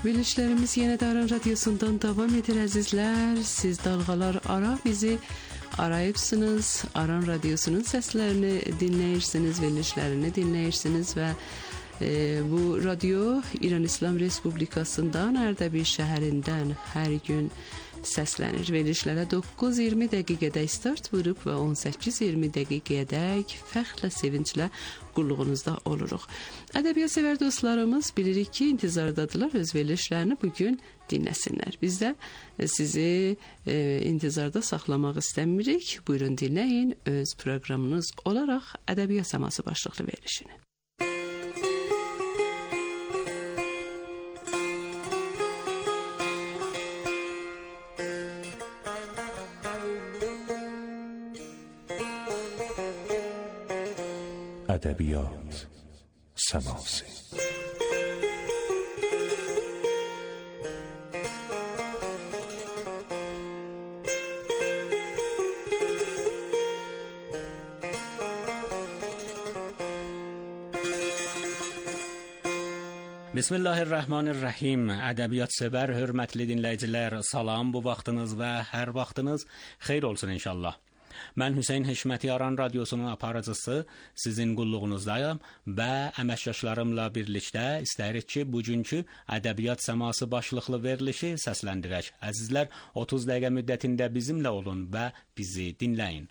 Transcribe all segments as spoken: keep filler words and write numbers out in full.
Verilişlerimiz yine de Aran Radyosu'ndan devam edir əzizlər. Siz dalğalar ara bizi arayıbsınız. Aran Radyosu'nun seslerini dinləyirsiniz, verilişlerini dinləyirsiniz və e, bu radyo İran İslam Respublikasından Ərdəbil şəhərindən hər gün səslənir. Verilişlərə doqquz iyirmi dəqiqədə start vurub və on səkkiz iyirmi dəqiqədək fəxrlə, sevinclə qulluğunuzda oluruq. Ədəbiyyat sevər dostlarımız bilirik ki, intizardadılar, öz verilişlərini bugün dinləsinlər. Biz də sizi e, intizarda saxlamaq istəmirik. Buyurun dinləyin öz proqramınız olaraq Ədəbiyyat Səması başlıqlı verilişini. Ədəbiyyat Səması. Bismillahirrahmanirrahim. Ədəbiyyat sevər, hörmətli dinləyicilər, salam, bu vaxtınız və hər vaxtınız xeyir olsun inşallah. Mən Hüseyn Hişməti Aran Radyosunun aparıcısı, sizin qulluğunuzdayım və əməkdaşlarımla birlikdə istəyirik ki, bugünkü Ədəbiyyat Səması başlıqlı verilişi səsləndirək. Əzizlər, otuz dəqiqə müddətində bizimlə olun və bizi dinləyin.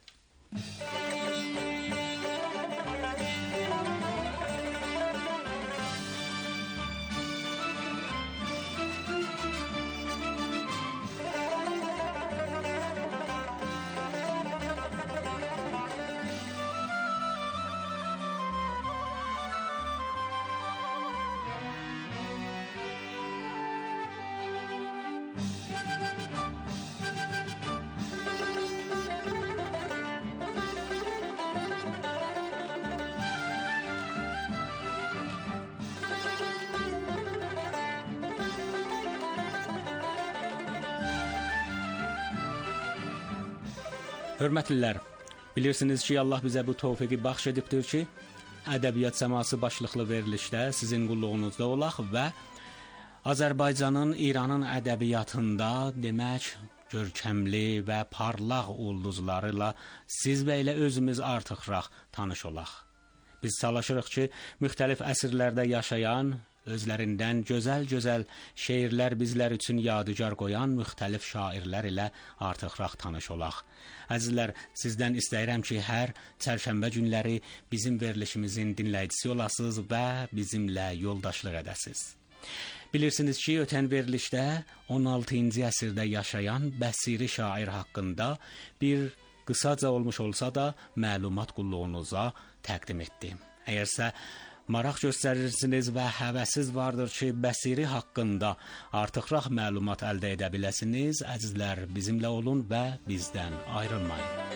Hörmətlilər, bilirsiniz ki, Allah bizə bu tövfiqi bəxş edibdir ki, Ədəbiyyat Səması başlıqlı verilişdə sizin qulluğunuzda olaq və Azərbaycanın, İranın ədəbiyyatında demək görkəmli və parlaq ulduzlarıyla siz və ilə özümüz artıqraq tanış olaq. Biz çalışırıq ki, müxtəlif əsrlərdə yaşayan, özlərindən gözəl-gözəl şeirlər bizlər üçün yadigar qoyan müxtəlif şairlər ilə artıqraq tanış olaq. Əzizlər, sizdən istəyirəm ki, hər çərşənbə günləri bizim verilişimizin dinləyicisi olasınız və bizimlə yoldaşlıq edəsiniz. Bilirsiniz ki, ötən verilişdə on altıncı əsrdə yaşayan Bəsiri şair haqqında bir qısaca olmuş olsa da məlumat qulluğunuza təqdim etdim. Əgərsə maraq göstərirsiniz və həvəsiz vardır ki, Bəsiri haqqında artıqraq məlumat əldə edə biləsiniz, əzizlər, bizimlə olun və bizdən ayrılmayın.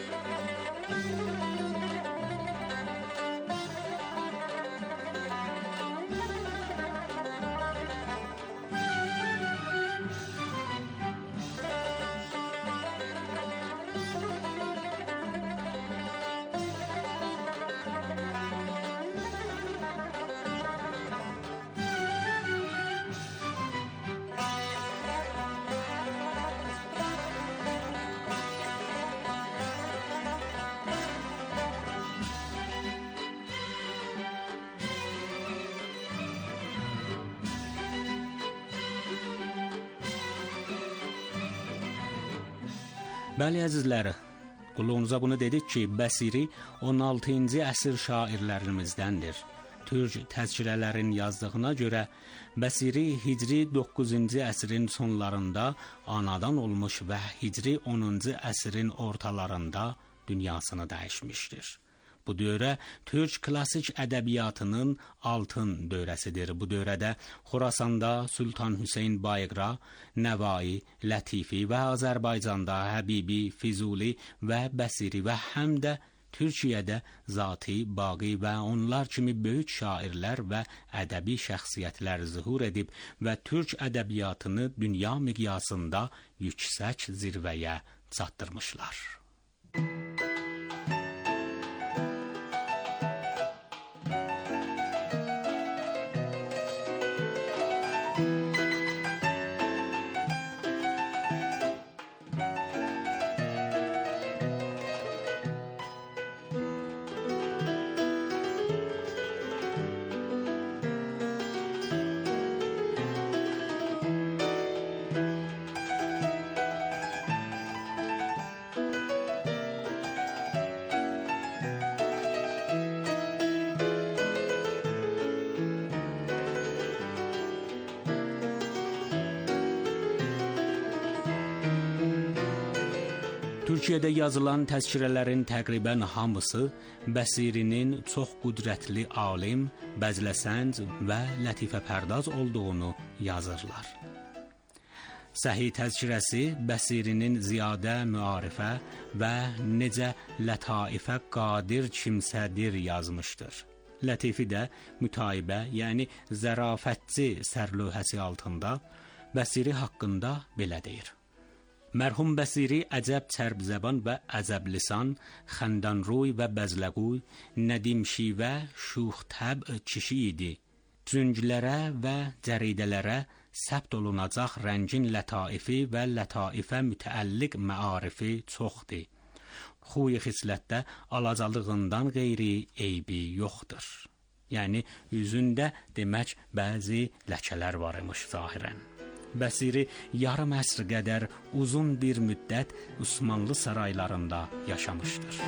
Bəli, əzizlər, qulluğunuza bunu dedik ki, Bəsiri on altıncı əsr şairlərimizdəndir. Türk təzkirələrin yazdığına görə Bəsiri Hicri doqquzuncu əsrin sonlarında anadan olmuş və Hicri onuncu əsrin ortalarında dünyasını dəyişmişdir. Bu dövrə Türk klassik ədəbiyyatının altın dövrəsidir. Bu dövrədə Xorasanda Sultan Hüseyn Bayqra, Nəvai, Lətifi və Azərbaycanda Həbibi, Füzuli və Bəsiri və həm də Türkiyədə Zati, Baqi və onlar kimi böyük şairlər və ədəbi şəxsiyyətlər zühur edib və Türk ədəbiyyatını dünya miqyasında yüksək zirvəyə çatdırmışlar. Türkiyədə yazılan təzkirələrin təqribən hamısı Bəsirinin çox qüdrətli alim, bəzləsənd və lətifəpərdoz olduğunu yazırlar. Səhih təzkirəsi Bəsirinin ziyadə müarifə və necə lətaife qadir kimsədir yazmışdır. Lətifi də mütaibə, yəni zərafətçi sərlövhəsi altında Bəsiri haqqında belə deyir. Mərhum Bəsiri əcəb çərb-zəban və əcəb lisan, xəndanruy və bəzləquy, nədim şivə, şux təb kişi idi. Cünglərə və cəridələrə səbt olunacaq rəngin lətaifi və lətaife mütəəlliq məarifi çoxdur. Xuy xislətdə alacalığından qeyri eybi yoxdur. Yəni, üzündə demək bəzi ləkələr var imiş zahirən. Bəsiri yarım əsr qədər uzun bir müddət Osmanlı saraylarında yaşamışdır.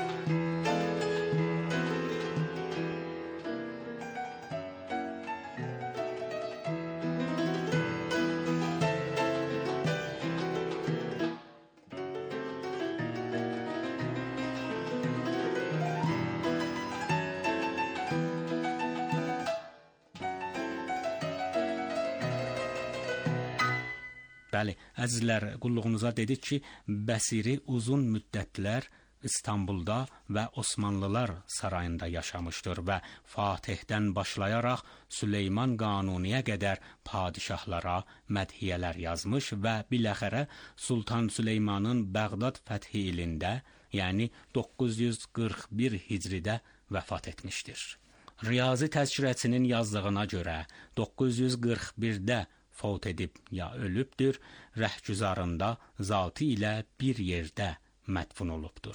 Bəli, əzizlər, qulluğunuza dedik ki, Bəsiri uzun müddətlər İstanbulda və Osmanlılar sarayında yaşamışdır və Fatihdən başlayaraq Süleyman Qanuniyə qədər padişahlara mədhiyələr yazmış və biləxərə Sultan Süleymanın Bəğdad fəthi ilində, yəni doqquz yüz qırx bir hicridə vəfat etmişdir. Riyazi təzkirəçinin yazdığına görə doqquz yüz qırx birdə fəvt edib ya ölübdür, rəhgüzarında zatı ilə bir yerdə mədfun olubdur.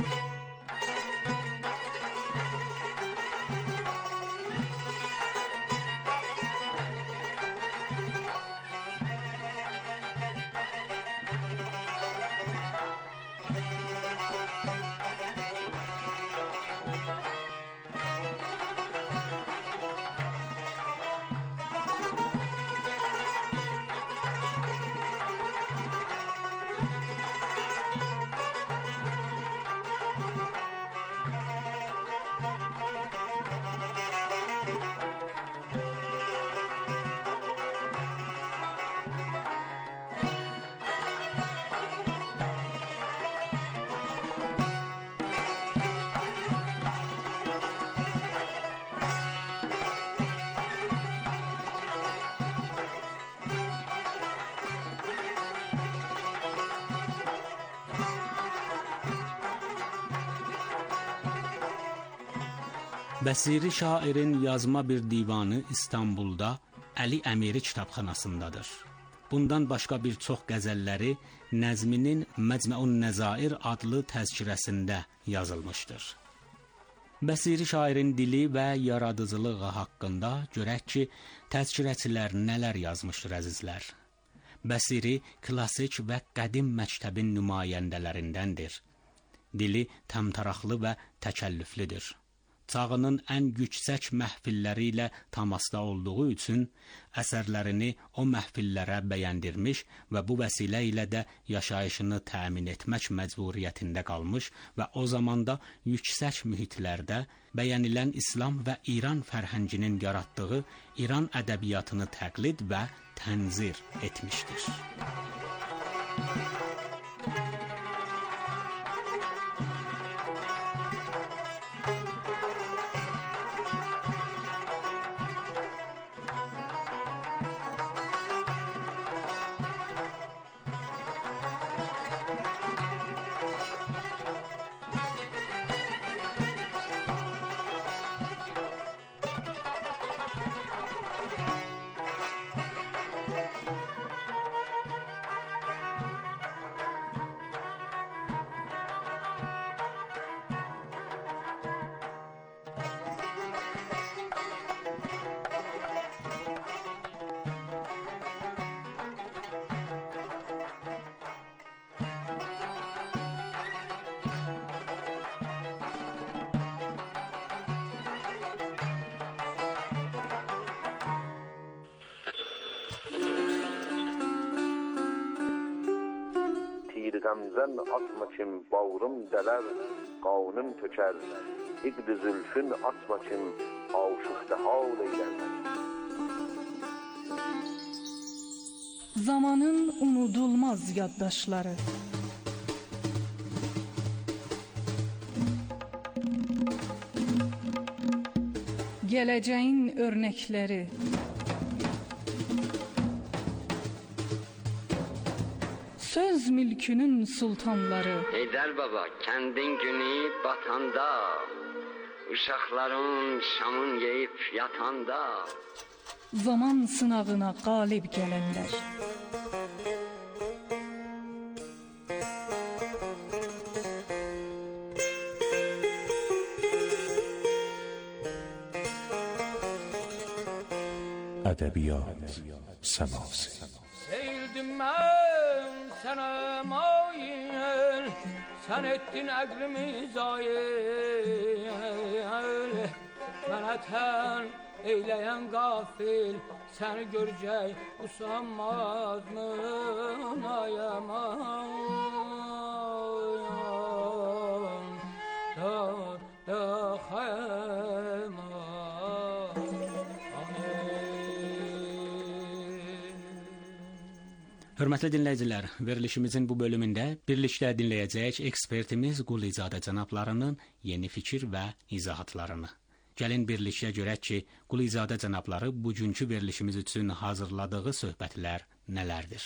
Bəsiri şairin yazma bir divanı İstanbulda Əli Əmiri kitabxanasındadır. Bundan başqa bir çox qəzəlləri Nəzminin Məcməun Nəzair adlı təzkirəsində yazılmışdır. Bəsiri şairin dili və yaradıcılığı haqqında görək ki, təzkirəçilər nələr yazmışdır əzizlər. Bəsiri klassik və qədim məktəbin nümayəndələrindəndir. Dili təmtəraqlı və təkəllüflüdür. Çağının ən yüksək məhfilləri ilə təmasda olduğu üçün əsərlərini o məhfillərə bəyəndirmiş və bu vəsilə ilə də yaşayışını təmin etmək məcburiyyətində qalmış və o zamanda yüksək mühitlərdə bəyənilən İslam və İran fərhənginin yaratdığı İran ədəbiyyatını təqlid və tənzir etmişdir. gamzən atma kim, bağrım dələr, qanım tökər. İqd-i zülfün atma kim, aşıqda hal eylər. Zamanın unudulmaz yaddaşları. Gələcəyin örnəkləri. Söz mülkünün sultanları. Heydər baba, kəndin günü batanda, uşaqların şamın yeyib yatanda, zaman sınavına qalib gələnlər. ادبیات سماسی. Seyildim ben sana mail, sen ettin əqlimi zayil. Mənə tən eyləyən qafil, səni görəcək usanmaz mı ayaman da da xayman. Hörmətli dinləyicilər, verilişimizin bu bölümündə birlikdə dinləyəcəyik ekspertimiz Qulizadə cənablarının yeni fikir və izahatlarını. Gəlin birlikdə görək ki, Qulizadə cənabları bugünkü verilişimiz üçün hazırladığı söhbətlər nələrdir?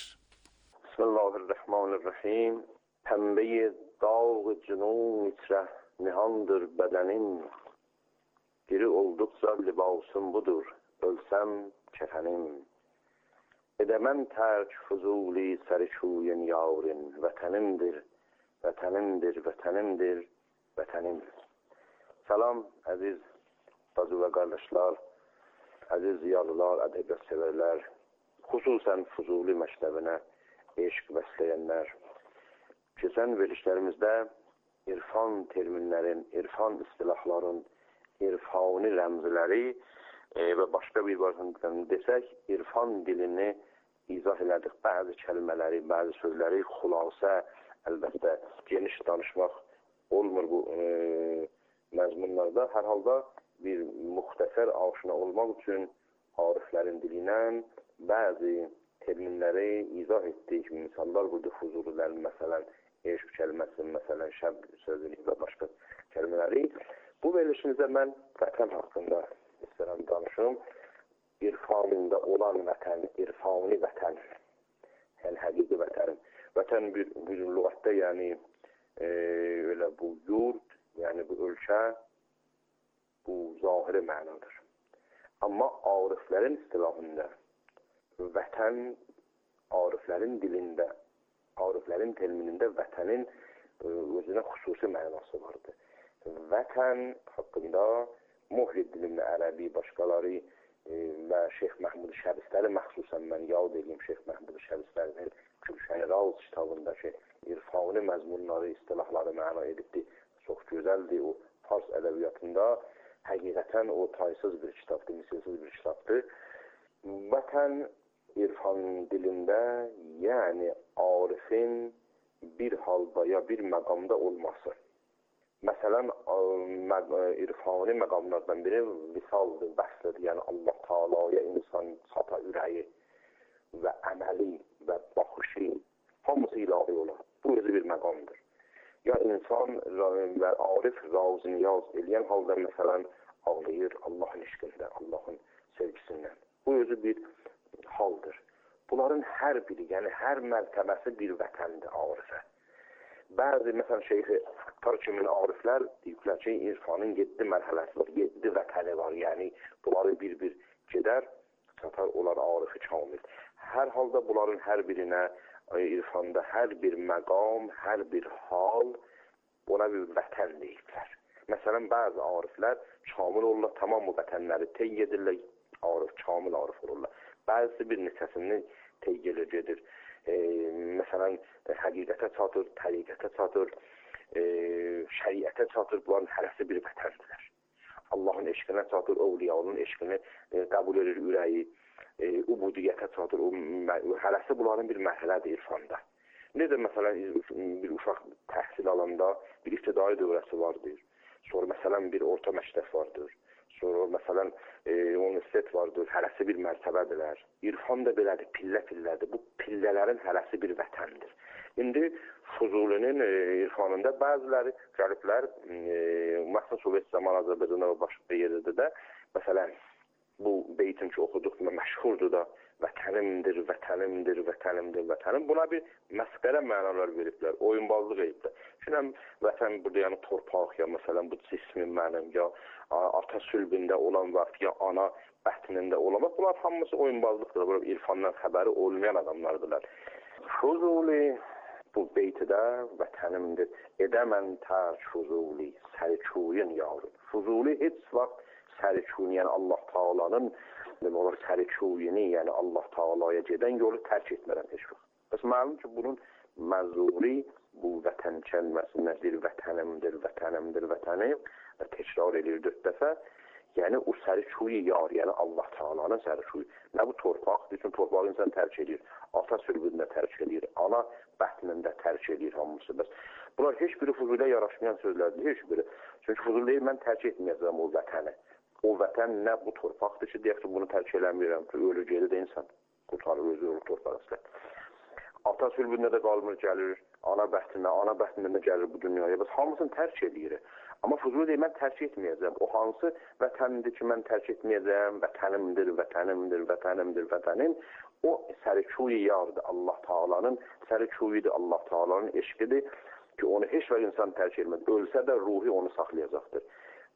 Bismillahirrahmanirrahim. Pəmbəyi dağ cünun içrə nihandır bədənin. Diri olduqca libasım budur, ölsəm kəfənim. Edəmən tərk fuzuli sərişuyin yavrin. Vətənimdir, vətənimdir, vətənimdir, vətənimdir. Salam əziz bacı və qardaşlar, əziz ziyalılar, ədəbiyyat sevərlər, xüsusən Fuzuli məktəbinə eşq bəsləyənlər. Keçən verilişlərimizdə irfan terminlərin, irfan istilahların, irfani rəmzləri e, və başqa bir varlıqlarını desək, irfan dilini izah elədik. Bəzi kəlmələri, bəzi sözləri xülasə, əlbəttə geniş danışmaq olmur bu e, məzmunlarda. Hər halda bir müxtəsər aşina olmaq üçün ariflərin dilindən bəzi terminləri izah etdik. Misallar burada Fuzulilərin, məsələn, eşq kəlməsi, məsələn, şəb sözünü və başqa kəlmələri. Bu verilişimizdə mən vətən haqqında istəyirəm danışım. İrfanında olan vətən, irfani vətən, yəni həqiqi vətən. Vətən bir, bir lüğətdə, yəni e, elə bu yurt, yəni bu ölkə, bu zahiri mənadır. Amma ariflərin istilahında, vətən, ariflərin dilində, ariflərin terminində vətənin e, özünə xüsusi mənası vardır. Vətən haqqında Muhyiddin ibn Ərəbi, başqaları e, və Şeyx Məhmud Şəbistəli, məxsusən mən yad edeyim Şeyx Məhmud Şəbistəlinin Gülşən-i Ravz kitabındakı irfani məzmunları, istilahları məna edibdir. Çox gözəldir. O Fars ədəbiyyatında həqiqətən o taysız bir kitabdır, misilsiz bir kitabdır. Vətən irfan dilində, yəni arifin bir halda ya bir məqamda olması. Məsələn, irfani məqamlardan biri visaldır, bəslidir. Yəni Allah Teala'ya insan çata ürəyi və əməli və baxışı hamısı ilahi olar. Bu özü bir məqamdır. Ya insan və arif razı niyaz eləyən halda məsələn ağlayır Allahın eşqində, Allahın sevgisindən. Bu özü bir haldır. Bunların hər biri, yəni hər mərtəbəsi bir vətəndir arifə. Bəzi, məsələn, Şeyx-i Attar kimin ariflər deyiblər ki, irfanın yeddi mərhələsi var, yeddi vətəni var. Yəni, bunları bir-bir gedər, çatar olar arifi kamil. Hər halda bunların hər birinə irfanda hər bir məqam, hər bir hal, buna bir vətən deyiblər. Məsələn, bəzi ariflər kamil olurlar, tamam bu vətənləri tey edirlər, arif, kamil arif olurlar. Bəzisi bir neçəsini tey gedir, gedir. E, məsələn, həqiqətə çatır, təriqətə çatır, e, şəriətə çatır, bunların hərəsi bir vətəndirlər. Allahın eşqinə çatır, ovliyalının eşqini e, qəbul edir ürəyi, e, ubudiyyətə çatır, o, hərəsi bunların bir mərhələdir irfanda. Necə məsələn bir uşaq təhsil alanda bir ibtidai dövrəsi vardır. Sonra məsələn bir orta məktəb vardır. Sonra məsələn e, universitet vardır. Hərəsi bir mərtəbədirlər. İrfan da belədir, pillə-pillədir. Bu pillələrin hərəsi bir vətəndir. İndi Fuzulinin e, irfanında bəziləri gəliblər, e, məsələn Sovet zaman Azərbaycanda və başqa yerdə də məsələn bu beytin ki oxuduq məşhurdur da, vətənimdir, vətənimdir, vətənimdir, vətənim. Buna bir məsxərə mənalar veriblər, oyunbazlıq ediblər. Çünki vətən burada yəni torpaq ya məsələn bu cismin mənim ya ata sülbündə olan vaxt ya ana bətnində olan vaxt, bunlar hamısı oyunbazlıqdır. Burada irfandan xəbəri olmayan adamlardılar. Fuzuli bu beytidə vətənimdir. Edəmən tərk Fuzuli, sərçuyun yavrum. Fuzuli heç vaxt sərçuyun, yəni Allah Taala'nın demək sərçuyunu, yəni Allah Taala'ya gedən yolu tərk etmirəm heç vaxt. Bəs məlum ki, bunun məzuri bu vətən kəlməsi nədir? Vətənimdir, vətənimdir, vətənim və təkrar edir dörd dəfə. Yəni o sərçuyu yar, yəni Allah Taala'nın sərçuyu. Nə bu torpaqdır? Çünki torpağı insan tərk edir. Ata sülbündə tərk edir. Ana bətnində tərk edir hamısı. Bəs bunlar heç biri Fuzuliyə yaraşmayan sözlərdir, heç biri. Çünki Fuzuli deyir, mən tərk etməyəcəm o vətəni. O vətən nə bu torpaqdır ki, deyək ki, bunu tərk eləmirəm ki, ölü gedir də insan qurtarır, özü olur torpaq əslə. Ata sülbündə də qalmır, gəlir, ana bətnində, ana bətnində gəlir bu dünyaya. Bəs hamısını tərk edir. Amma Fuzuli deyir, mən tərk etməyəcəm. O hansı vətəndir ki, mən tərk etməyəcəm, vətənimdir, vətənimdir, vətənimdir, vətənim. O sərçuyu yardır, Allah Taala'nın sərçuyudur, Allah Taala'nın eşqidir ki, onu heç bir insan tərk etməz. Ölsə də ruhi onu saxlayacaqdır.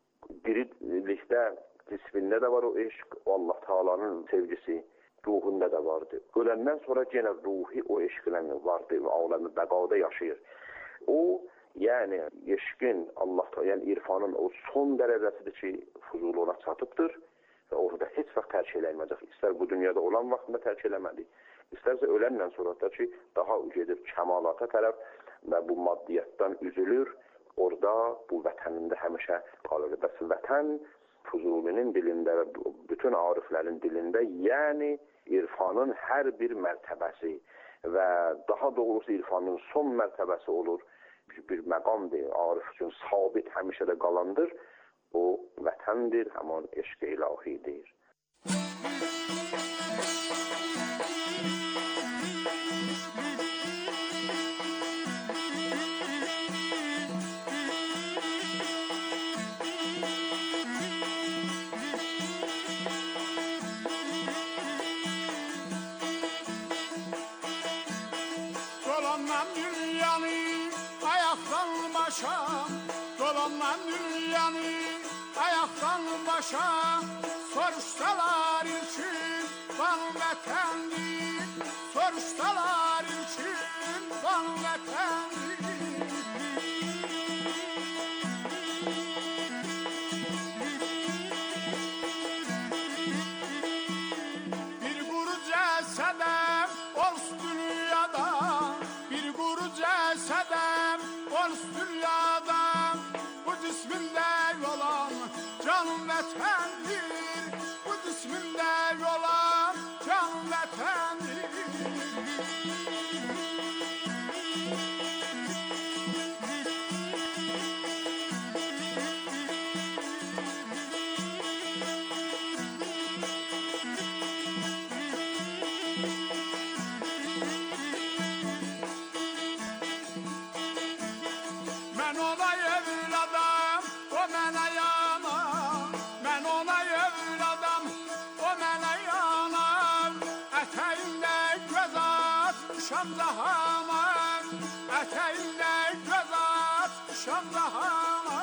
Dirilikdə, cismində də var o eşq, o Allah Taala'nın sevgisi, ruhunda da vardır. Öləndən sonra yenə ruhi o eşqlə vardır və aləmi bəqada yaşayır. O, yəni eşqin, Allah Taala, yəni irfanın o son dərəcəsidir ki, Fuzuli ona çatıbdır və orada heç vaxt tərk eləməyəcək. İstər bu dünyada olan vaxtında tərk eləmədi. İstərsə öləndən sonra da ki, daha gedir kəmalata tərəf və bu maddiyyatdan üzülür. Orada bu vətənində həmişə qalır. Bəs vətən Fuzulinin dilində və bütün ariflərin dilində, yəni irfanın hər bir mərtəbəsi və daha doğrusu irfanın son mərtəbəsi olur. Bir məqamdır, arif üçün sabit həmişə də qalandır. O vətəndir, həman eşq-i ilahidir. Dolanmam dünyanı ayaktan başa, dolanmam dünyanı ayaktan başa. Soruşsalar için van vətəndir, soruşsalar için van vətəndir. Bir quru cəsədəm olsun dünyada, bir quru cəsədəm olsun dünyada. Bu cismində olan can vətəndir, bu cismində olan can vətəndir. Mən ona evladım, o mənə yanam. Mən ona evladım, o mənə yanam. Ətəyində göz atmışam zahama, ətəyində göz atmışam zahama.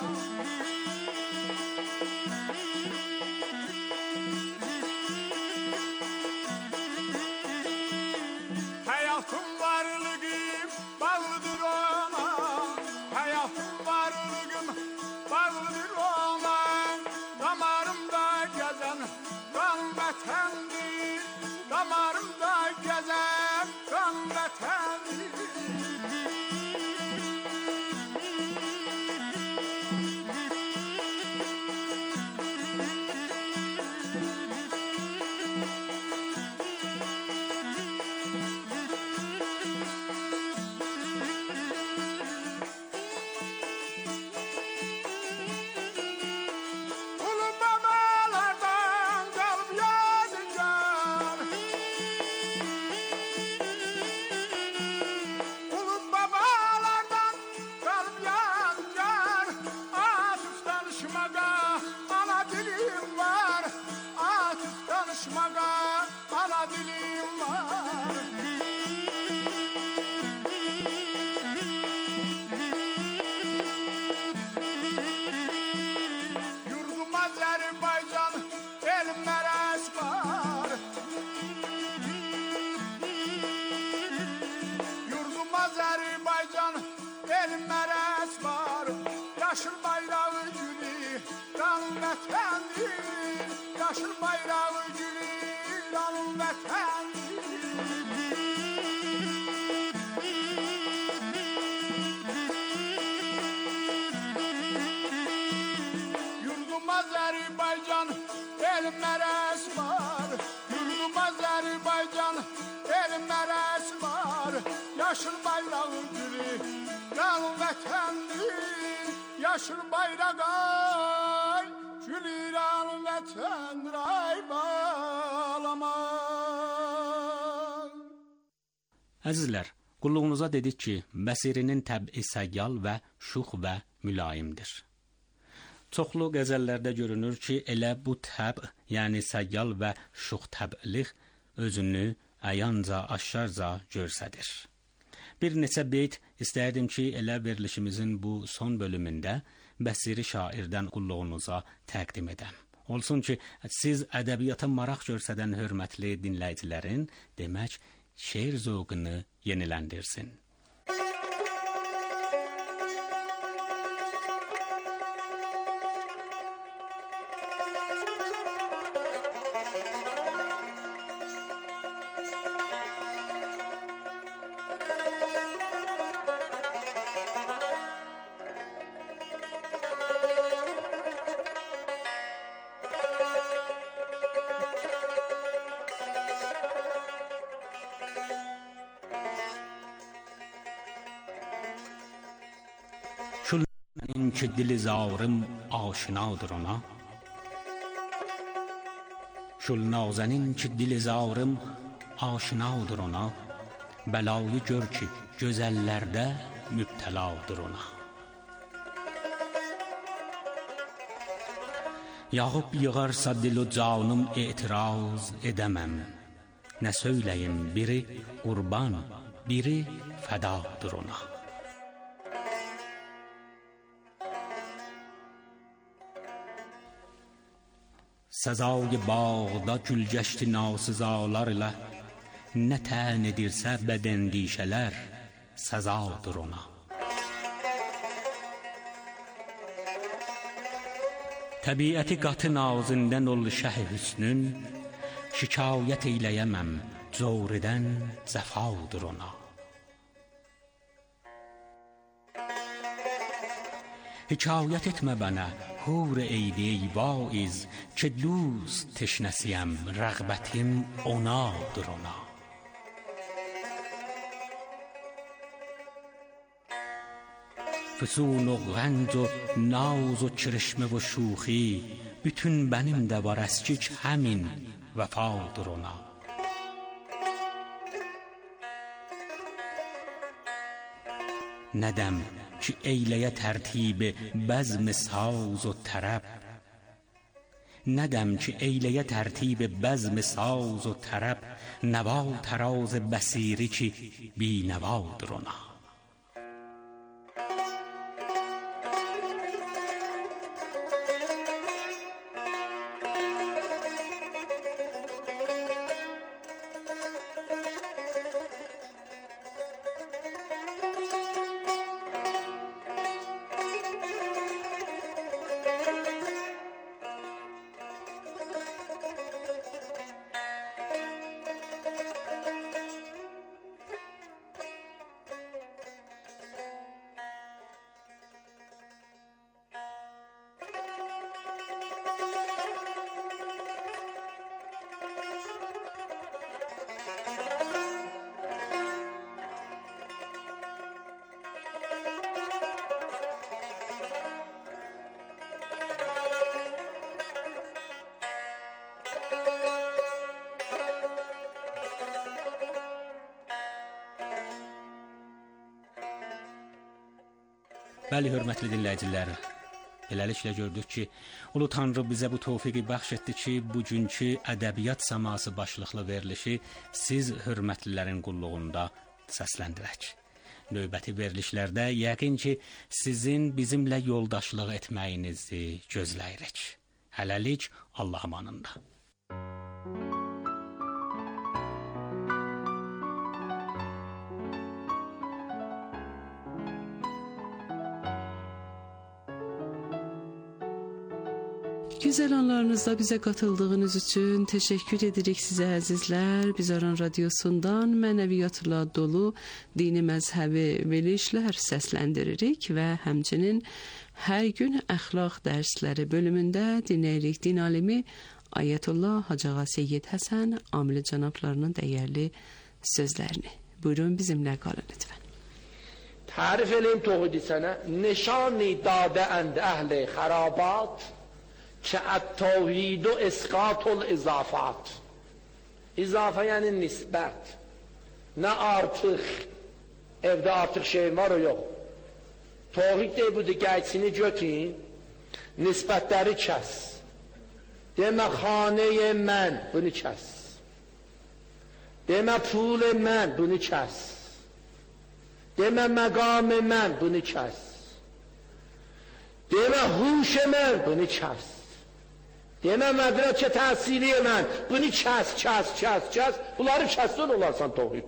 Həyatım varlığım bağlıdır ona, həyatım varlığım bağlıdır ona. Damarımda gəzən qan vətəndir, damarımda gəzən qan vətəndir. elmərəs var, yaşıl bayrağı gülü, qanun vətəndir, yaşıl bayrağı gülü, qanun vətəndir. Yurdum Azərbaycan, elmərəs var, yurdum Azərbaycan, elmərəs var, yaşıl bayrağı gülü, qanun vətəndir, yaşıl bayraq ay, gülü qanun vətəndir, ay balamay. Əzizlər, qulluğunuza dedik ki, Bəsirinin təb'i səyyal və şux və mülayimdir. Çoxlu qəzəllərdə görünür ki, elə bu təb, yəni səyyal və şux təbliğ özünü əyanca, aşkarca görsədir. Bir neçə beyt istərdim ki, elə verilişimizin bu son bölümündə Bəsiri şairdən qulluğunuza təqdim edəm. Olsun ki, siz ədəbiyyata maraq görsədən hörmətli dinləyicilərin, demək, şeir zövqünü yeniləndirsin. Ki dili zarım aşinadır ona, şul nazenin ki dili zarım aşinadır ona, bəlayı gör ki gözəllərdə mübtəladır ona. Yağıb yığarsa dilu canım etiraz edəməm, nə söyləyim biri qurban, biri fədadır ona. Səzayı bağda gülgəşti nasızalar ilə, nə tən edirsə bədəndişələr, səzadır ona. Təbiəti qatı nazindən ol şəh-i hüsnün, şikayət eyləyəməm, cavridən cəfadır ona. Hikayət etmə bənə, hur eydi ey vaiz, ki dost teşnəsiyəm, rəğbətim onadır ona. Füsun و غنج و ناز و کرشمه و شوخی bütün benim de var eskik həmin vəfadır ona. Nədəm ki eyləyə tərtibi bəzm-i saz و tərəb, Nədəm ki eyləyə tərtibi bəzm-i saz و tərəb, nəva təraz bəsiri ki binəvadır ona. Bəli, hörmətli dinləyicilər, beləliklə gördük ki, Ulu Tanrı bizə bu tövfiqi bəxş etdi ki, bugünkü ədəbiyyat səması başlıqlı verilişi siz hörmətlilərin qulluğunda səsləndirək. Növbəti verilişlərdə yəqin ki, sizin bizimlə yoldaşlıq etməyinizi gözləyirik. Hələlik Allah amanında. Güzel anlarınızda bize katıldığınız için teşekkür edirik size əzizlər. Biz Aran Radiosundan mənəviyyatla dolu dini məzhəbi verilişlər səsləndiririk və həmçinin hər gün əxlaq dərsləri bölümündə dinləyirik din alimi Ayətullah Hacı Seyyid Həsən Amili cənablarının dəyərli sözlərini. Buyurun bizimlə qalın lütfen. تعریف علم توحیدی سنه نشانی داده اند اهل خرابات که التوحید و اسقاط الاضافات. اضافه یعنی نسبت، نه artıq evde artıq şey var o yok. Tohid de bu diqqətini götürün, nisbətləri kəs. Demə xanəyə mən, bunu kəs. Demə pul mən, bunu kəs. Demə məqam mən, bunu kəs. Demə huş mən, bunu kəs. Demə mədrəcə təhsili mən, bunu kəs, kəs, kəs, kəs. Bunları kəsdən olarsan tohid.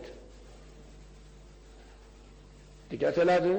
Diqqət elədin?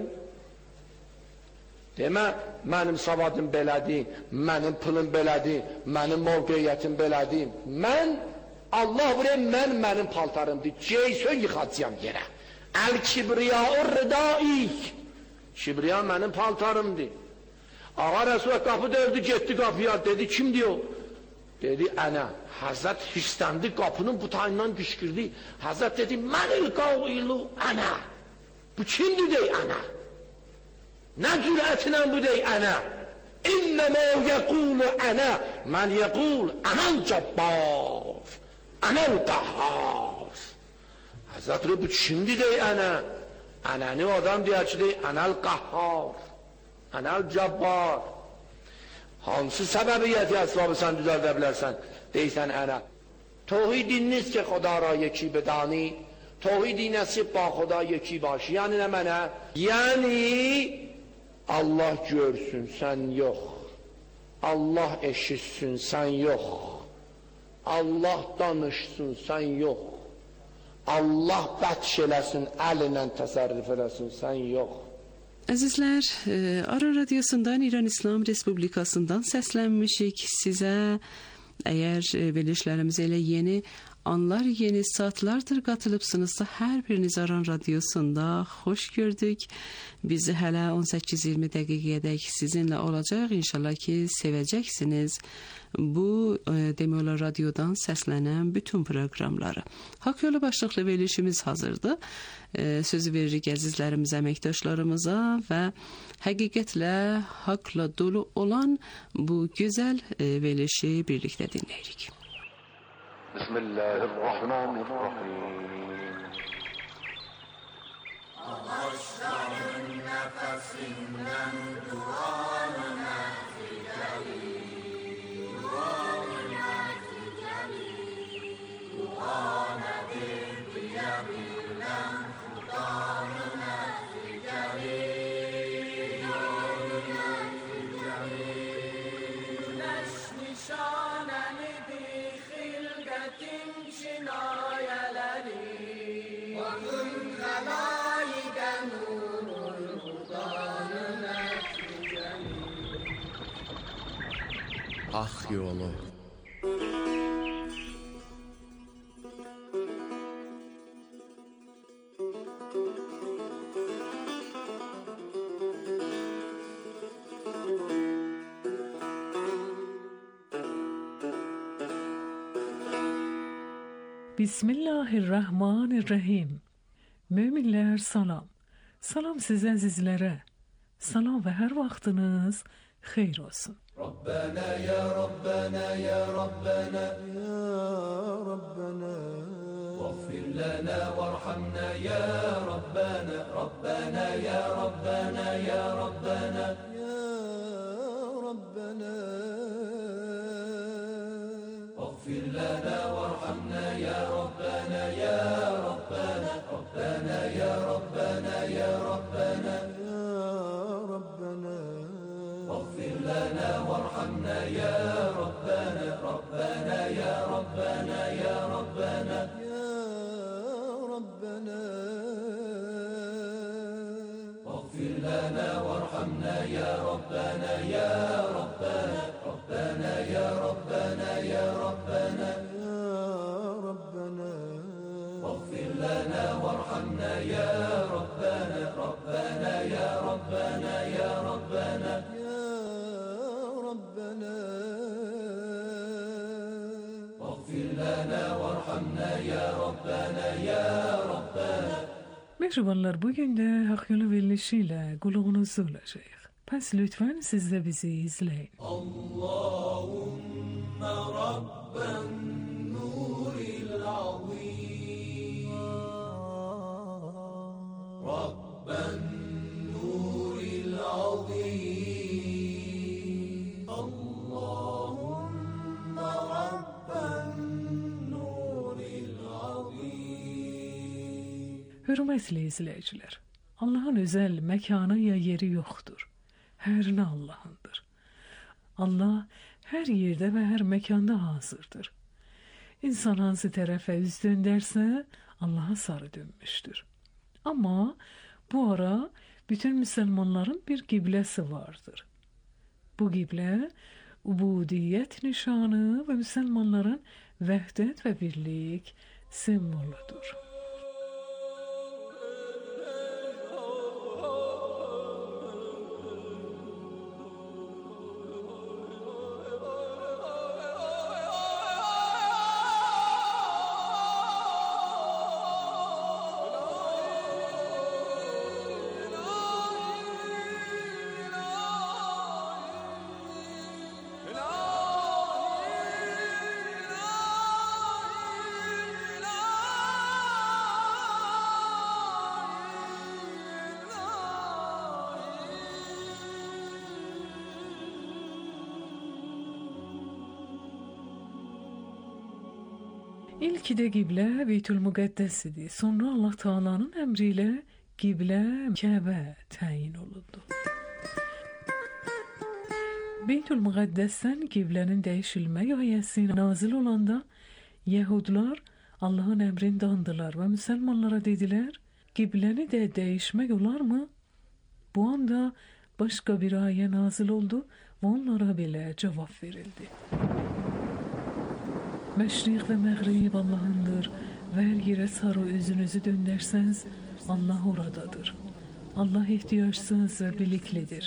Demə, mənim savadım belədir, mənim pulum belədir, mənim mövqeyyətim belədir. Mən, Allah buraya mən, mənim paltarımdır, Ceyson yıxacağım yerə. Əl-kibriya-ur rıdaik. Kibriya mənim paltarımdır. Ağa Rəsulullah qapı dövdü, getdi qapıya, dedi, kim diyor? Dedi, ənə. Həzrət hirsləndi, qapının butayından qışqırdı. Həzrət dedi, mənil qav'ilu ənə. Bu kimdir dey, ənə? Nə cürətinə bu dey, ənə? İnnəmə yəqulu ənə. Mən yəqul ənəl-cəbbaf, ənəl-qəhhar. Həzrət bu kimdir dey, ənə? Ənəni o adam deyər ki, dey, ənəl-qəhhar, ənəl-cəbbar. Hansı səbəbiyyəti əsbabı sən düzəldə bilərsən? Deysən ənə. توحید این نیست که خدا را یکی بدانی، توحید این است با خدا یکی باشی. یعنی نه منه؟ یعنی Allah görsün, sen yok. Allah eşitsin, sen yok. Allah danışsın, sen yok. Allah bətş eləsin, əlinlə təsərrüf eləsin, sen yok. Əzizlər, Aran Radiosundan İran İslam Respublikasından səslənmişik sizə. Əgər verilişlərimiz elə yeni anlar, yeni saatlardır qatılıbsınızsa, hər biriniz Aran Radiosunda xoş gördük. Bizi hələ on səkkiz iyirmi dəqiqədək sizinlə olacaq. İnşallah ki, sevəcəksiniz bu e, demək olar radiodan səslənən bütün proqramları. Haqq yolu başlıqlı verilişimiz hazırdır. E, sözü veririk əzizlərimizə, əməkdaşlarımıza və həqiqətlə haqla dolu olan bu gözəl e, verilişi birlikdə dinləyirik. Bismillahirrahmanirrahim. Ağaçların nefesinden duanına ficali, duanına ficali, duanedir diyebilmem sultanına ficali, duanına ficali. Güneş nişanenidir hilgetin çinayeleri, vakın halayden nurul hudanına ficali. Haq yolu. Bismillahirrahmanirrahim. Möminlər salam. Salam sizə əzizlərə. Salam və hər vaxtınız xeyir olsun. ربنا يا ربنا يا ربنا يا ربنا واغفر لنا وارحمنا يا ربنا ربنا يا ربنا يا ربنا يا ربنا واغفر لنا وارحمنا يا ربنا يا ربنا ربنا يا ربنا يا ربنا يا ربنا واغفر لنا وارحمنا يا ربنا ربنا يا ربنا يا ربنا يا ربنا واغفر لنا وارحمنا يا ربنا يا ربنا ربنا وارحمنا يا ربنا ربنا يا ربنا يا ربنا يا ربنا واغفر لنا وارحمنا يا ربنا يا ربنا. Mehribanlar, bugün de Hak Yolu verilişiyle kuluğunuzda olacak. Pes lütfen siz de bizi izleyin. Allahümme Rabben nuril azim Rabben nuril azim Allahümme Rabben nuril azim. Hürmetli izleyiciler, Allah'ın özel mekanı ya yeri yoktur. Her ne Allah'ındır. Allah her yerde ve her mekanda hazırdır. İnsan hansı tarafa yüz döndərsə Allah'a sarı dönmüştür. Ama bu ara bütün Müslümanların bir kıblesi vardır. Bu kıble ubudiyet nişanı ve Müslümanların vehdet ve birlik sembolüdür. İlk de qiblə Beytülmüqəddəs idi. Sonra Allah Taala'nın əmri ilə qiblə Kəbə təyin olundu. Beytülmüqəddəsdən qiblənin dəyişilmək ayəsi nazil olanda Yəhudlar Allah'ın əmrini dandılar və müsəlmanlara dedilər, qibləni də dəyişmək olarmı? Bu anda başqa bir ayə nazil oldu və onlara belə cavab verildi. Məşriq və məğrib Allah'ındır və hər yerə sarı özünüzü döndərsəniz Allah oradadır. Allah ehtiyacsız və biliklidir.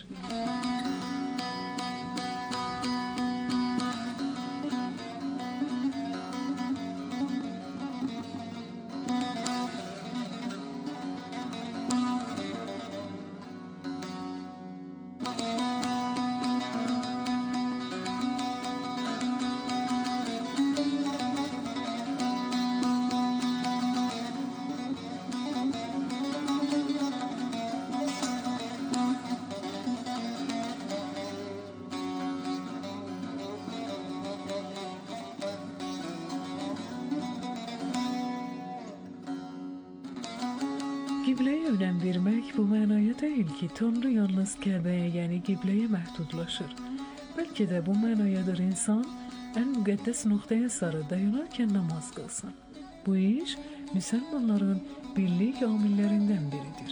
Qibleye önəm vermək bu mənaya deyil ki, Tanrı yalnız Kəbəyə, yəni qibləyə məhdudlaşır. Bəlkə də bu mənayadır insan ən müqəddəs nöqtəyə sarı dayanarkən namaz qılsın. Bu iş müsəlmanların birlik amillərindən biridir.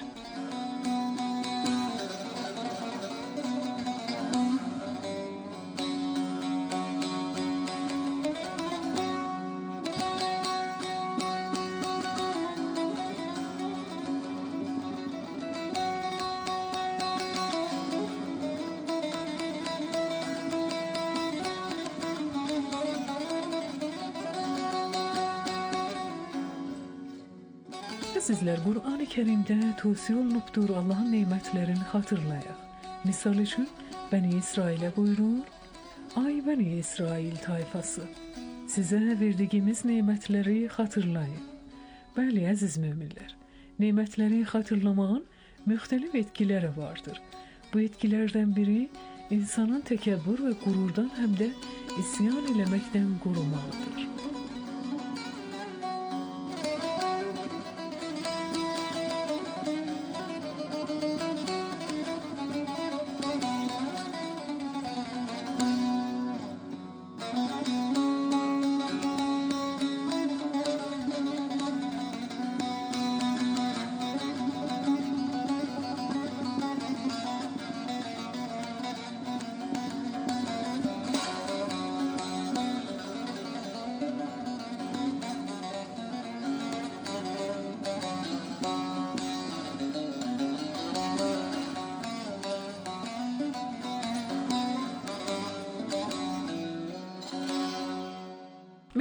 Sizler Kur'an-ı Kerim'de tavsiye olunubdur Allah'ın nimetlerini hatırlayaq. Misal için Bəni İsrail'e buyurur, Ay Bəni İsrail tayfası, size verdiğimiz nimetleri hatırlayın. Bəli, əziz müminlər, nimetleri hatırlamağın müxtəlif etkiləri vardır. Bu etkilərdən biri insanın təkəbbür və qururdan həm də isyan eləməkdən qorumaqdır.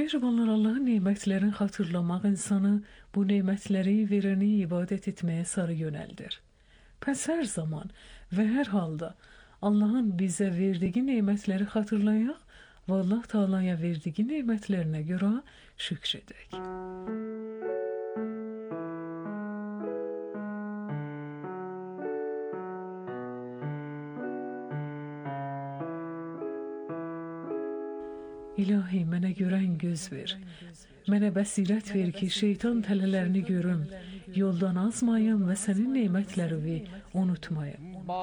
Mehribanlar, Allah'ın nimetlerini hatırlamak insanı bu nimetleri vereni ibadet etmeye sarı yöneldir. Pes her zaman ve her halda Allah'ın bize verdiği nimetleri hatırlayak ve Allah Teala'ya verdiği nimetlerine göre şükredek. İlahi, mənə görən göz ver. Mənə bəsirət ver ki, şeytan tələlərini görüm. Yoldan azmayım və sənin nemətlərini unutmayım.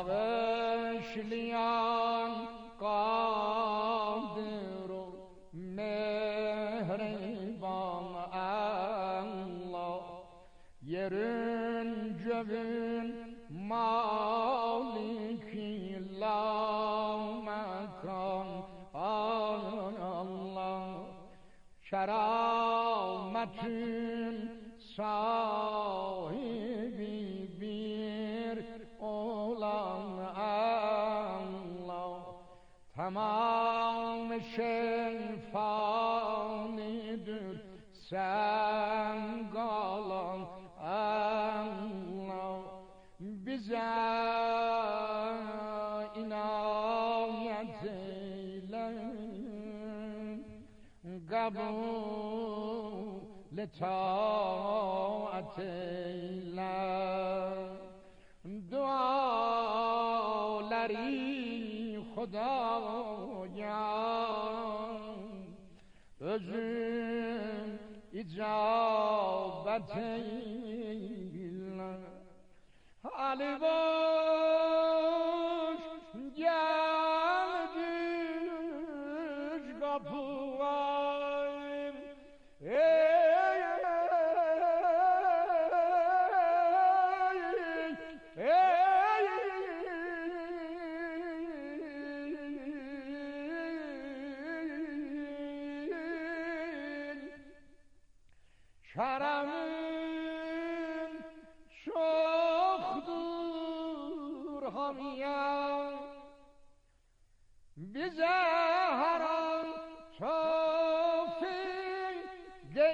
Bağışlayan qadir ol, mehriban Allah. Yerin göğün maliki la mekan Allah. Kerametin sahibi bir olan Allah. Tamam şey fanidir, sen kalan Allah. Bize inayet eyle, kabul taat eyle. Duaları Xudaya özün icabet eyle. Ali boş geldik kapıya, ey ey ey şeremin çoktur hamiye, bize her an tevfik de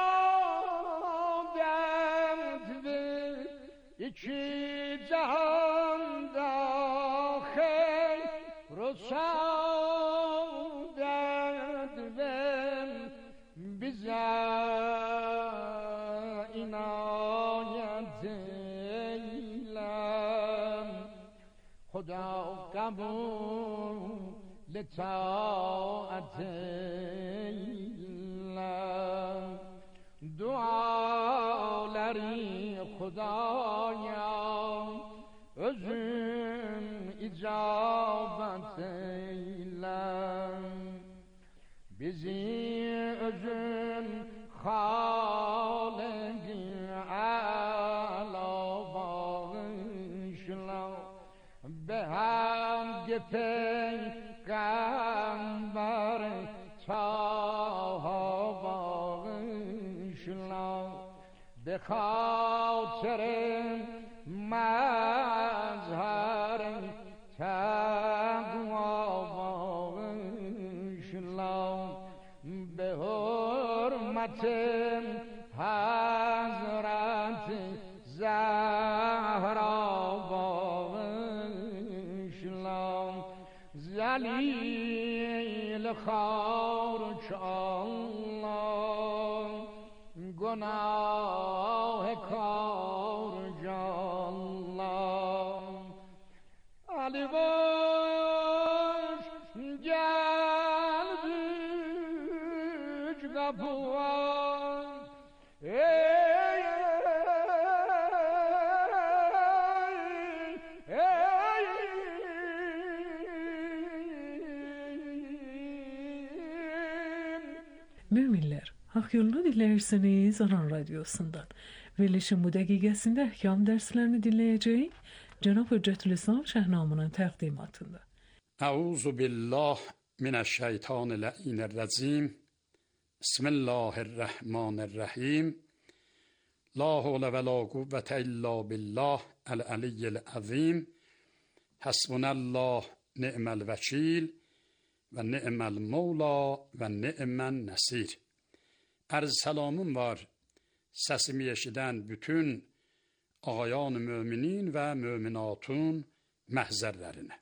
ibadet ver. İki cihanda hayr o saadet ver. Bize inayet eyle. Xuda kabul taat eyle. Duaları Xudaya özün icabet eyle. Bizi özün Hâlik-i âlâ bağışla. Behamd Peygamber Taha bağışla. Be خاطر مظهر تقوا bağışla. Be hürmet Hazreti Zahra bağışla. Zelil خارج Allah, günah karc Allah. Ali boş geldik kapıya, ey ey ey. Müminler, hak yolunu dinlerseniz Aran Radyosu'ndan. Verilişin bu dakikasında ahkam derslerini dinleyeceğim. Cenab-ı Hüccetülislam Şehnamı'nın təqdimatında. Euzu billah mineşşeytanirracim. Bismillahirrahmanirrahim. La havle ve la kuvvete illa billah el-aliyyil azim. Hasbunallah ni'mel vekil ve ni'mel mevla ve ni'men nesir. Ərz səlamım var səsimi eşidən bütün ağayan müminin və müminatun məhzərlərinə.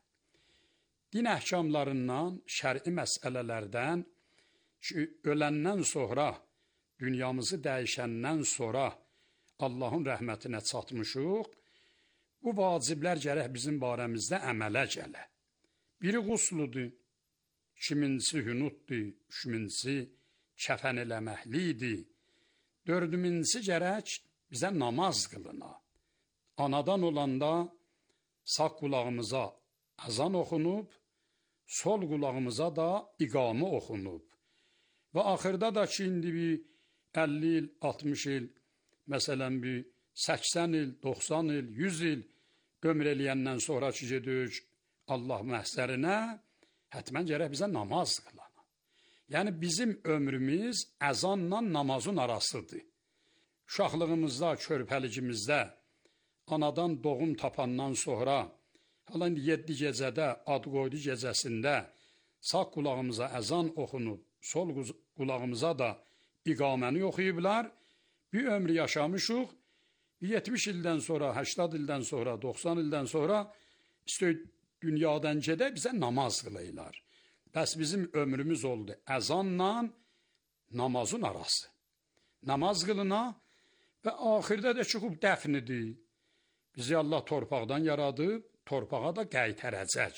Din əhkamlarından, şəri məsələlərdən ki, öləndən sonra, dünyamızı dəyişəndən sonra Allahın rəhmətinə çatmışıq, bu vaciblər gərək bizim barəmizdə əmələ gələ. Biri qusludur, ikincisi hünuddur, üçüncüsü kəfən eləməklidir, dördüncüsü gərək bizə namaz qılına. Anadan olanda sağ qulağımıza azan oxunub, sol qulağımıza da iqamı oxunub. Və axırda da ki, indi bir əlli il, altmış il, məsələn bir səksən il, doxsan il, yüz il ömr eləyəndən sonra ki, gedik Allah məhzərinə, hətmən gərək bizə namaz qılana. Yəni, bizim ömrümüz əzanla namazın arasıdır. Uşaqlığımızda, körpəlikimizdə, anadan doğum tapandan sonra, halan yeddi gecədə, ad qoydu gecəsində sağ qulağımıza əzan oxunub, sol qulağımıza da iqaməni oxuyublar. Bir ömrü yaşamışıq, yetmiş ildən sonra, həştad ildən sonra, doxsan ildən sonra istəyir dünyadan gedə bizə namaz qılaylar. Bəs bizim ömrümüz oldu əzanla namazın arası. Namaz qılına və axirdə də çıxıb dəfnidir. Bizi Allah torpaqdan yaradıb, torpağa da qaytaracaq.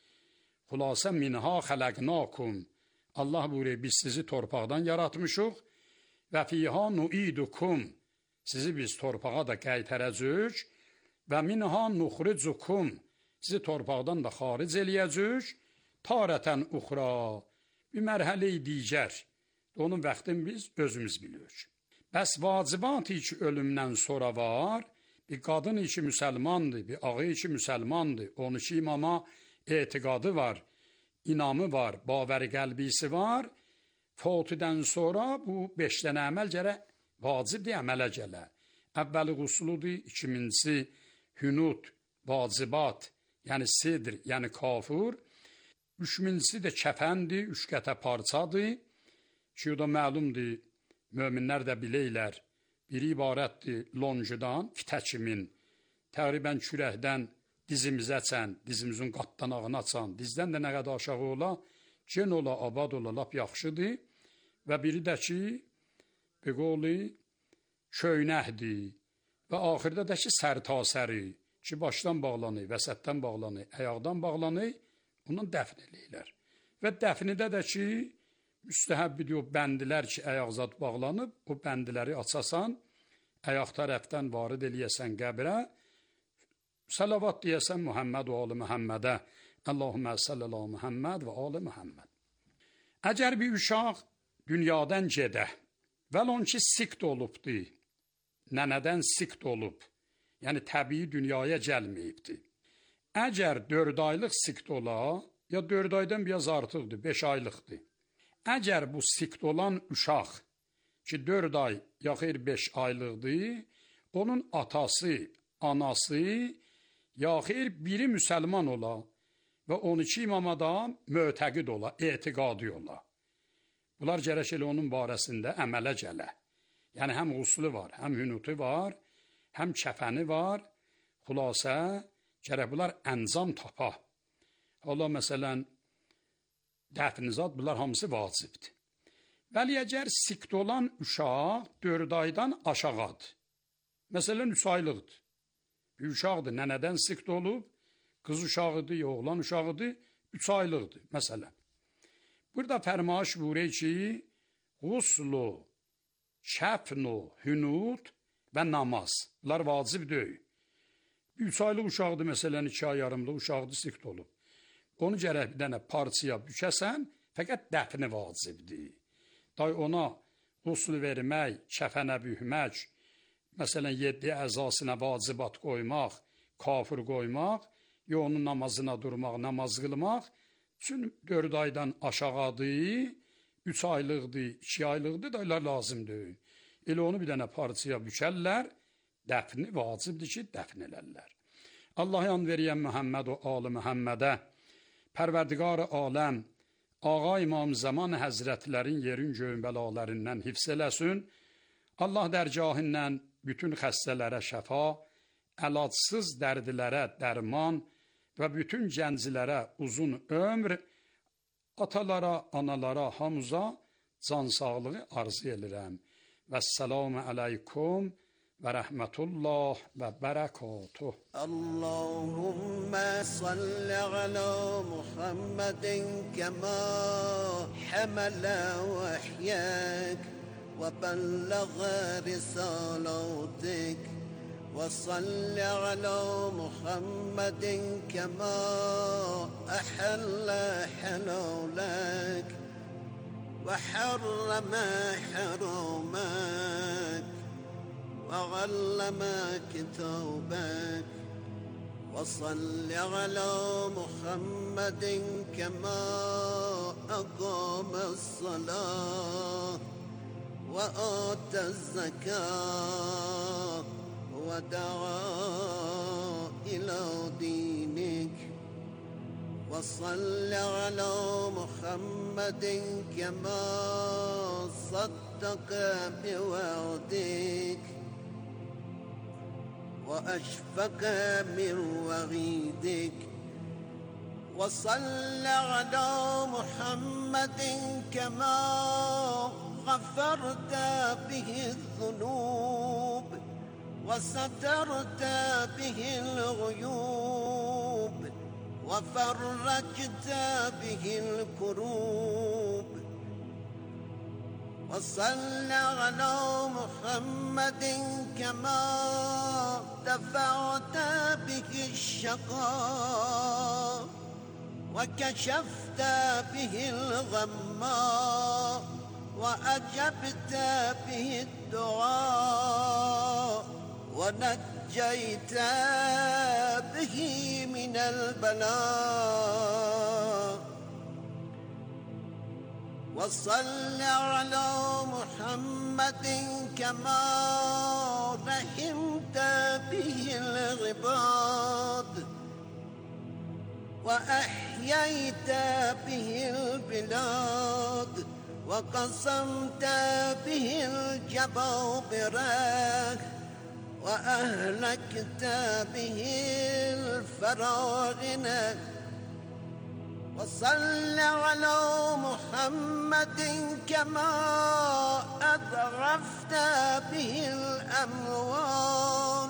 Xülasə minha xələqnakum. Allah buyuruyor, biz sizi torpaqdan yaratmışıq və fiha nuidukum. Sizi biz torpağa da qaytaracaq və minha nuxricukum. Sizi torpaqdan da xaric eləyəcək. Tarətən uxra. Bir mərhələ-i digər. Onun vaxtını biz özümüz biliyoruz. Bəs vacibat-ı ki ölümdən sonra var, bir qadın ki müsəlmandır, bir ağı ki müsəlmandır, on iki imama etiqadı var, inamı var, baver qəlbisi var. Fautıdan sonra bu beş dənə əməl gərək vacibdir, əmələ gələ. Əvvəli qusludur, ikincisi hünud, vacibat, yəni sidr, yəni kafur. Üçüncüsü də kəfəndir, üç qətə parçadır. Ki, o da məlumdur, möminlər də biləylər. Biri ibarətdir loncudan, fitə kimin, təqribən kürəkdən dizimizə çən, dizimizin qatdanağını açan, dizdən də nə qədər aşağı ola, gen ola, abad ola, lap yaxşıdır. Və biri də ki, beqoli, köynəkdir. Və axırda da ki, sərtasəri, ki, başdan bağlanır, vəsətdən bağlanır, əyaqdan bağlanır, ondan dəfn eləyirlər. Və dəfnidə də ki, müstəhəbbidir o bəndilər ki, əyaqzad bağlanıb, o bəndiləri açasan, əyaq tərəfdən varid eləyəsən qəbrə, salavat deyəsən Muhammed və alı Muhammedə, Allahümmə sallallahu Muhammed və alı Muhammed. Əgər bir uşaq dünyadan gedə, vəlon ki, sikt olubdur, nənədən sikt olub, yəni təbii dünyaya gəlməyibdir. Əgər dörd aylıq sikt ola, ya dörd aydan biraz artıqdır, beş aylıqdır. Əgər bu sikt olan uşaq ki, dörd ay, ya xeyr beş aylıqdır, onun atası, anası, ya xeyr biri müsəlman ola və on iki imama da mötəqid ola, etiqadi ola. Bunlar gərək elə onun barəsində əmələ gələ. Yəni, həm quslu var, həm hünutu var, həm kəfəni var, xülasə, gərək bunlar əncam tapa. Allah, məsələn, dəfnizat, bunlar hamısı vacibdir. Vəli əgər sikt olan uşaq dörd aydan aşağıdır. Məsələn, üç aylıqdır. Bir uşaqdır, nənədən sikt olub, qız uşağıdır, oğlan uşağıdır, üç aylıqdır, məsələn. Burada fərmaş buyuruyor ki, quslu, kəfnu, hünud və namaz. Bunlar vacib deyil. Bir üç aylıq uşaqdır, məsələn, iki ay yarımlıq uşaqdır, sikt olub. Onu gərək bir dənə parçaya bükəsən, fəqət dəfni vacibdir. Day ona quslu vermək, kəfənə bükmək, məsələn, yeddi əzasına vacibat qoymaq, kafir qoymaq, ya onun namazına durmaq, namaz qılmaq, üçün dörd aydan aşağıdır, üç aylıqdır, iki aylıqdır, daylar lazımdır. Elə onu bir dənə parçaya bükərlər, dəfni vacibdir ki, dəfn elərlər. Allah yan veriyən Muhammed və alı Muhammedə, Pərverdigar aləm, Ağa İmam Zaman Həzrətlərin yerin göyün bəlalarından hifz eləsin. Allah dərgahından bütün xəstələrə şəfa, əlacsız dərdlərə dərman və bütün gənclərə uzun ömr, atalara, analara, hamıza can sağlığı arzu edirəm. Vəssalamu aleykum və rəhmətullah və bərəkatuh. Allahümmə salli alə Muhammedin kəmə həmələ vəhyək və bəlləğə risalatik və salli alə Muhammedin kəmə əhəllə həlalək və hərrəmə hərəmək وعلم كتابك وصل على محمد كما أقام الصلاة وآتى الزكاة ودعا إلى دينك وصل على محمد كما صدق بوعدك وأشفق من وغيدك وصل على محمد كما غفرت به الذنوب وسترت به الغيوب وفرجت به الكروب وصل على محمد كما دفعت به الشقاء وكشفت به الغمّا وأجبت به الدعاء ونجيت به من البلاء وصل على محمد كما رحمت به العباد وأحييت به البلاد وقسمت به الجبابرة وأهلكت به الفراعنة وصل على محمد كما أضعفت به الأموال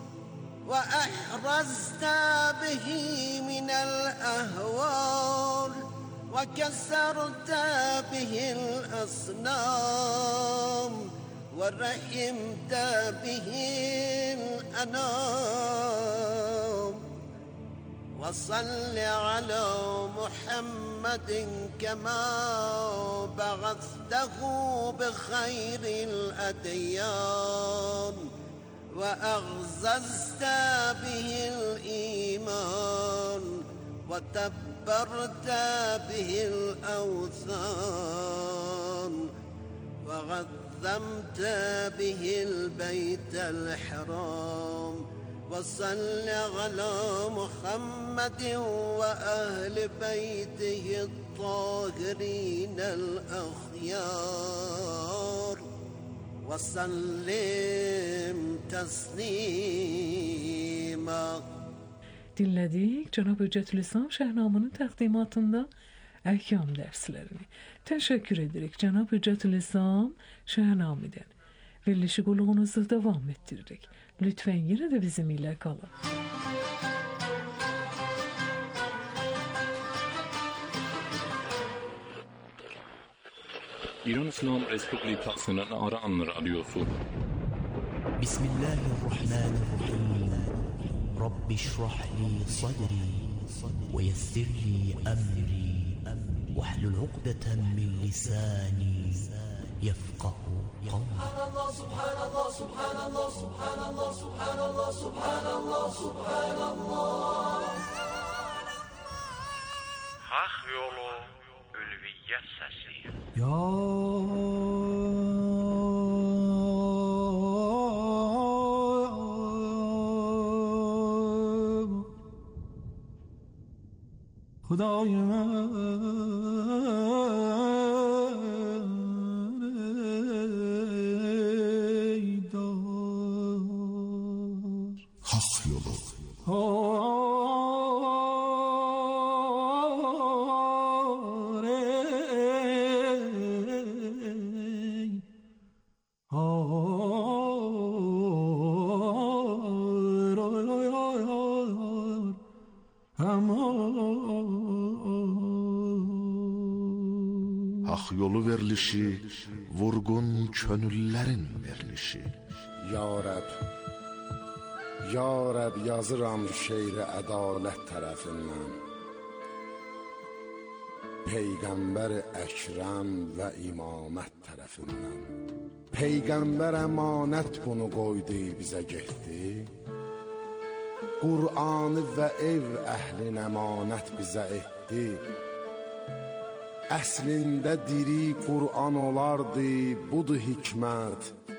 وأحرزت به من الأهوال وكسرت به الأصنام ورحمت به الأنام وصل على محمد كما بعثته بخير الأديان وأعززت به الإيمان وتبرت به الأوثان وغذمت به البيت الحرام وصل على محمد وأهل بيته الطاهرين الأخيار وسلم تسليما. Dinledik Cenab-ı Hüccetülislam Şəhnamının təqdimatında əhkam dərslərini. Təşəkkür edirik Cenab-ı Hüccetülislam Şəhnamidən. Verilişi qulluğunuzda devam ettiririk. Lütfen yine de bizimle kalın. İran İslam Respublikası'nın Aran Radyosu. Bismillahirrahmanirrahim. Rabbi şrah li sadri ve yessir li emri vahlul uqdeten min lisani yefqahu qawli. Subhanallah, subhanallah, subhanallah, subhanallah, subhanallah, subhanallah, subhanallah. Hak yolu ülviyyət səsi. Ya خدای من ای دار Hak yolu. Hak yolu verilişi, vurgun könüllerin verilişi. Ya Rəb, Ya Rəb yazıram şeiri ədalət tərəfindən. Peyğəmbər Əkrəm və imamət tərəfindən. Peyğəmbər əmanət bunu qoydu bizə getdi. Qur'anı və ev əhlin əmanət bizə etdi. Əslində diri Qur'an olardı, budur hikmət.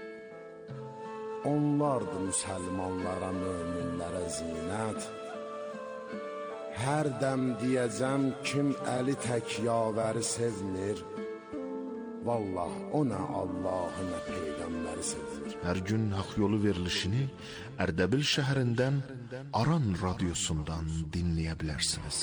Onlardı müsəlmanlara, möminlərə zinət. Hər dəm deyəcəm kim əli tək yavəri sevmir. Vallah o nə Allahı nə Peyğəmbəri sevmir. Hər gün hak yolu verilişini Ərdəbil şəhərindən Aran radyosundan dinləyə bilərsiniz.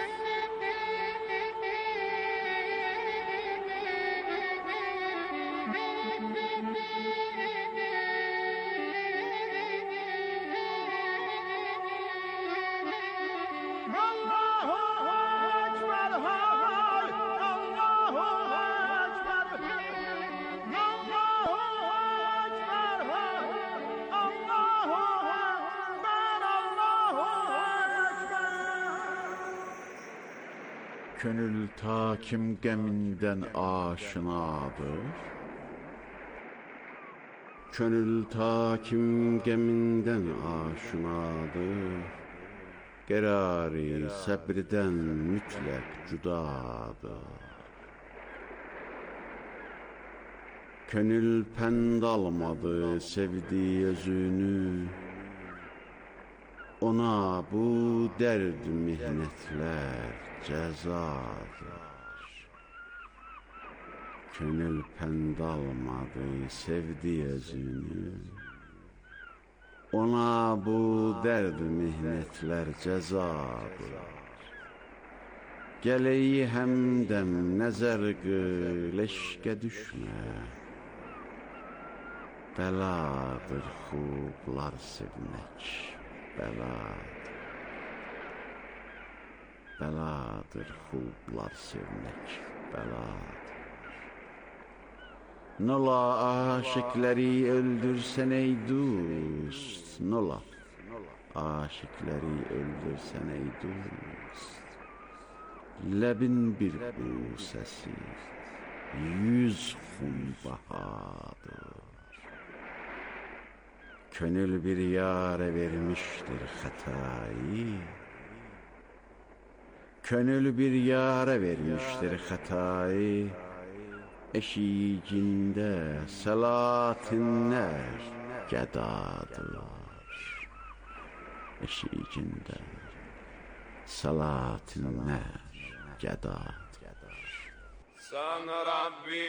Könül ta kim gəmindən aşinadır. Könül ta kim gəmindən aşinadır. Qərarı səbrdən mütləq cüdadır. Könül pənd almadı sevdiği özünü. Ona bu dərd mihnətlər cəzadır. Könül pənd almadı sevdiği özünü. Ona bu dərd mihnətlər cəzadır. Gələyi həmdəm nəzər qıl eşqə düşmə. Bəladır xublar sevmək, bəladır. Bəladır xublar sevmək, bəladır. Nola aşıkları öldürsen ey dost, nola aşıkları öldürsen ey dost. Ləbin bir bu səsi, yüz xun bahadır. Könül bir yara vermiştir xətayı. Könül bir yara vermiştir xətayı. Eşiğində salatinlər gədadır. Eşiğində salatinlər gədadır. Sən Rabbi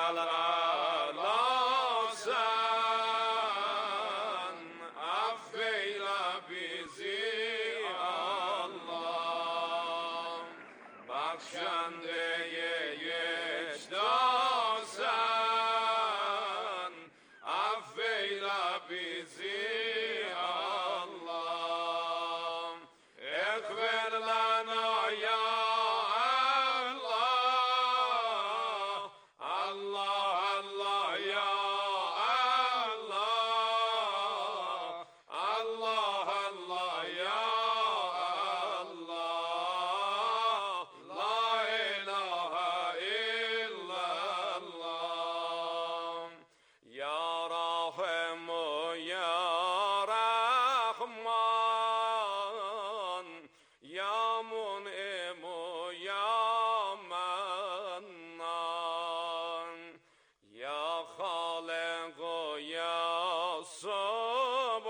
Allah'san, affeyle bizi Allah. Bakşan diye geçtasan, affeyle bizi Allah. Ekber lana ya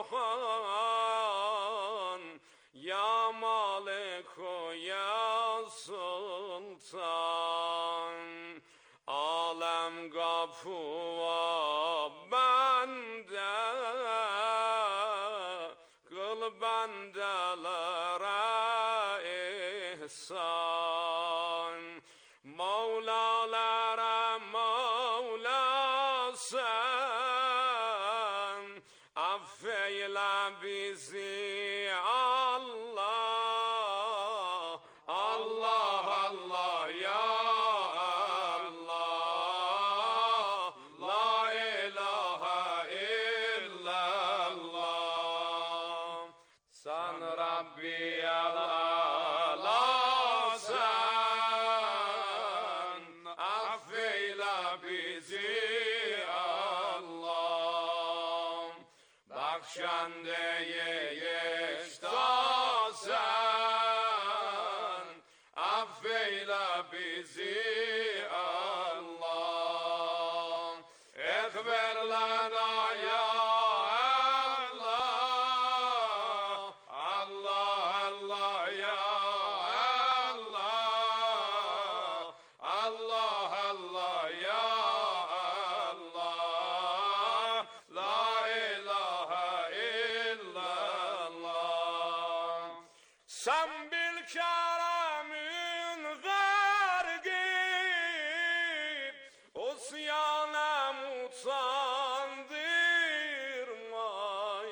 Ya Malik ya sultan alem kapıva bende kıl bendelere ihsan Mevlalara Mevla sen affeyle bizi Allah Allah Allah ya Allah la ilahe illallah sen Rabbi Allah sen affeyle bizi Allah bakşandeye sen affeyle bizi Allah ekber lana ya Allah Allah Allah ya Allah Allah Allah ya Allah la ilahe illallah sen bil keremin gargib usyana mutandırma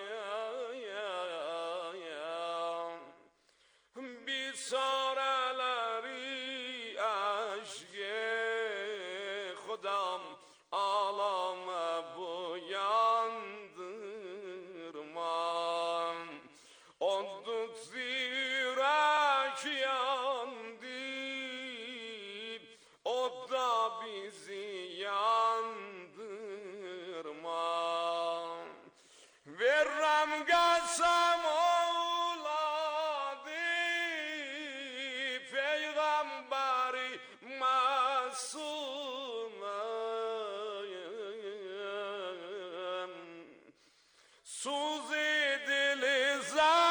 bir sareleri aşke Khudam alame buyandırma Odduk zirek yandı O da bizi yandırma Verrem gelsem oğladı Peygamberi masumem Suz edili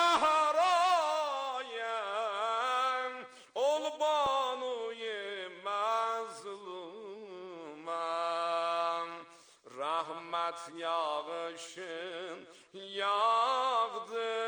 Zahra'yem Ol banuye mazlumem Rahmet yağışın yağdı